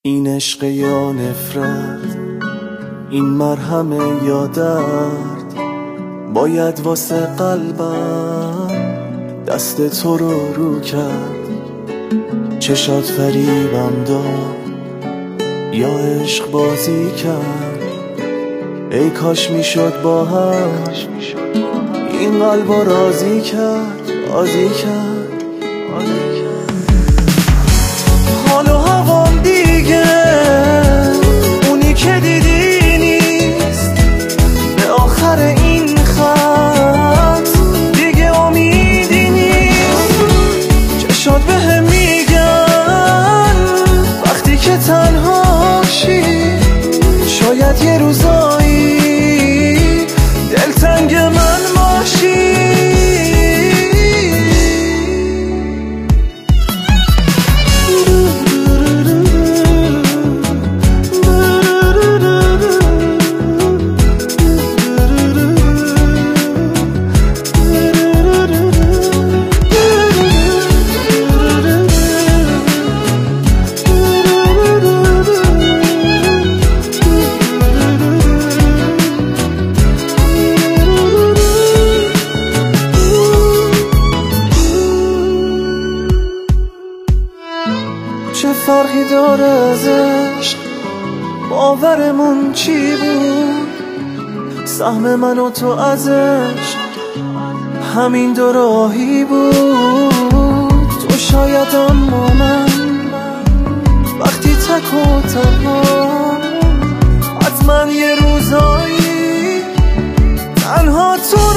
این عشق یا نفرت، این مرهم یا درد، باید واسه قلبم دست تو رو کرد. چشات فریبم داد یا عشق بازی کرد، ای کاش میشد با هم این قلبو راضی کرد. حال و هوام دیگه اونی که دیدی نیست، به آخر این خط دیگه امیدی نیست. چشات بهم میگن وقتی که تنهاشی، شاید یه روزایی دلتنگ من باشی. چه فرقی داره از عشق، باورمون چی بود؟ سهم من و تو از عشق همین دو راهی بود. تو شاید اما من وقتی تک و تنها، حتما یه روزایی تنها تو